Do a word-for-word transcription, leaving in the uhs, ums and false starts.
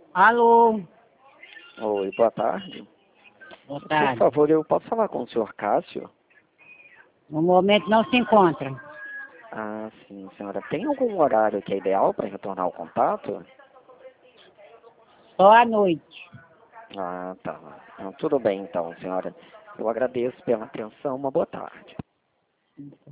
Alô, Oi, boa tarde. boa Por tarde. favor, eu posso falar com o senhor Cássio? No momento não se encontra. Ah, sim, senhora. Tem algum horário que é ideal para retornar o contato? Só à noite. Ah, tá. Não, tudo bem então, senhora. Eu agradeço pela atenção. Uma boa tarde.